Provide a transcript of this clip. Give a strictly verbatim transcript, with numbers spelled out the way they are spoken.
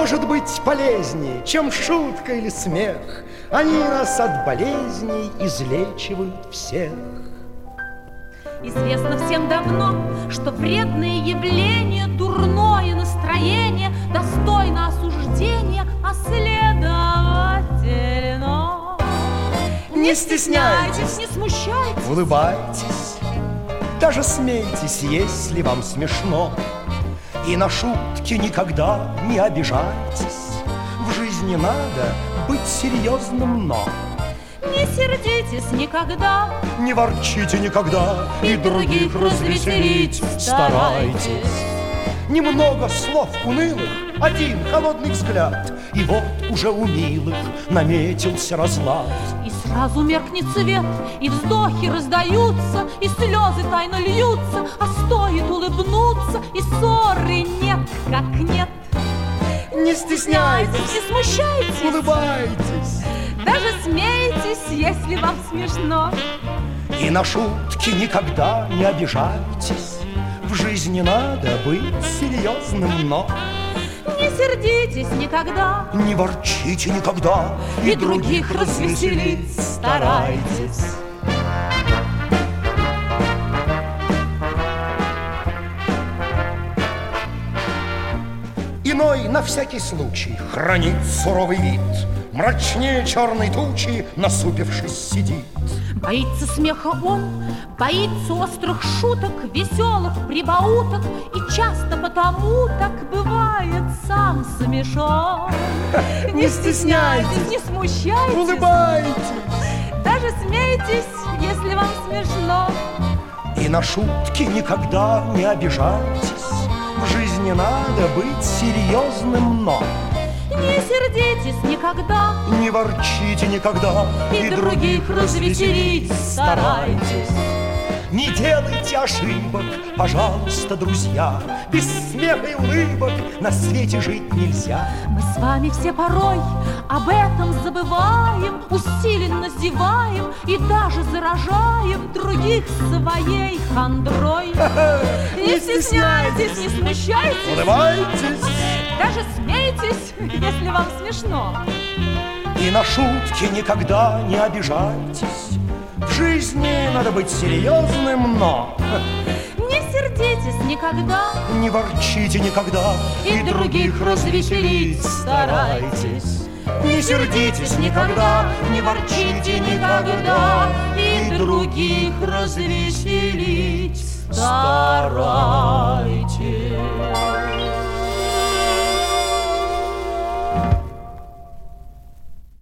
может быть полезнее, чем шутка или смех? Они нас от болезней излечивают всех. Известно всем давно, что вредные явления, дурное настроение достойно осуждения, а следовательно, не стесняйтесь, не смущайтесь, улыбайтесь, даже смейтесь, если вам смешно. И на шутки никогда не обижайтесь. В жизни надо быть серьезным, но не сердитесь никогда, не ворчите никогда, и, и других развеселить старайтесь. Немного слов унылых, один холодный взгляд, и вот уже у милых наметился разлад. И сразу меркнет свет, и вздохи раздаются, и слезы тайно льются, а стоит улыбнуться, и ссоры нет, как нет. Не стесняйтесь, не смущайтесь, улыбайтесь, даже смейтесь, если вам смешно. И на шутки никогда не обижайтесь. В жизни надо быть серьезным, но не сердитесь никогда, не ворчите никогда, и, и других развеселить старайтесь. Иной на всякий случай хранит суровый вид, мрачнее черной тучи, насупившись, сидит. Боится смеха он, боится острых шуток, веселых прибауток, и часто потому так бывает сам смешон. Не стесняйтесь, не смущайтесь, улыбайтесь, даже смейтесь, если вам смешно. И на шутки никогда не обижайтесь. В жизни надо быть серьезным, но не сердитесь никогда, не ворчите никогда, и, и других развеселить старайтесь. Не делайте ошибок, пожалуйста, друзья. Без смеха и улыбок на свете жить нельзя. Мы с вами все порой об этом забываем, усиленно зеваем и даже заражаем других своей хандрой. Не стесняйтесь, не смущайтесь, улыбайтесь, даже смейтесь, если вам смешно. И на шутки никогда не обижайтесь. В жизни надо быть серьезным, но не сердитесь никогда, не ворчите никогда, и, и других развеселить старайтесь. Не сердитесь никогда, не ворчите никогда, и других развеселить старайтесь.